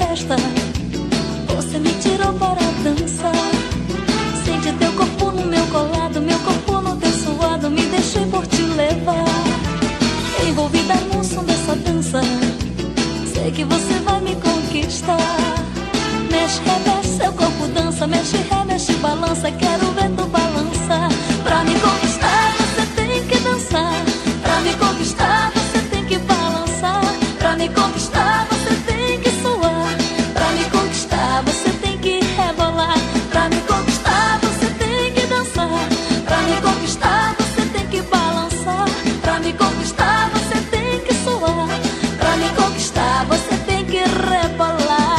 festa, você me tirou para a dança. Sente teu corpo no meu colado, meu corpo no teu suado, me deixei por te levar. Envolvida no som dessa dança, sei que você vai me conquistar. Mexe, remexe, seu corpo dança, mexe, remexe, balança, quero ver tu balançar. Pra me conquistar você tem que dançar, pra me conquistar você tem que balançar, pra me conquistar você tem que suar, pra me conquistar você tem que rebolar, pra me conquistar você tem que dançar, pra me conquistar você tem que balançar, pra me conquistar você tem que suar, pra me conquistar você tem que rebolar.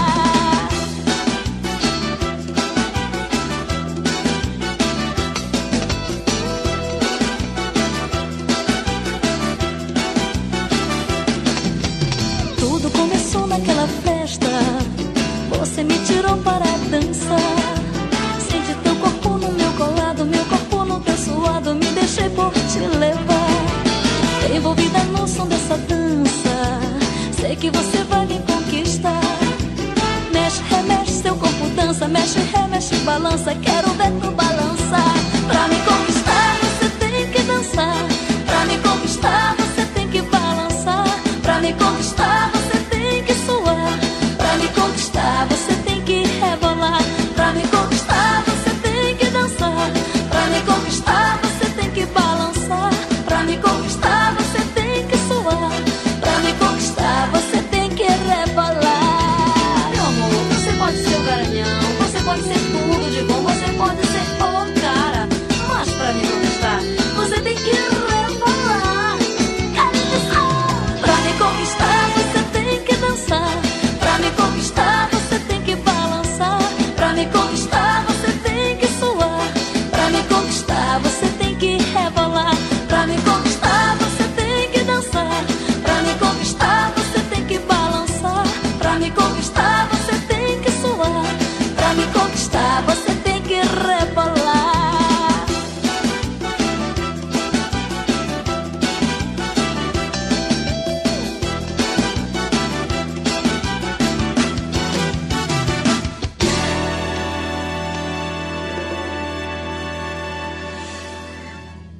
Tudo começou naquela festa, você me tirou para a dança. Sente teu corpo no meu colado, meu corpo no teu suado, me deixei por te levar. Envolvida no som dessa dança, sei que você vai me conquistar. Mexe, remexe, seu corpo dança, mexe, remexe, balança, quero ver tu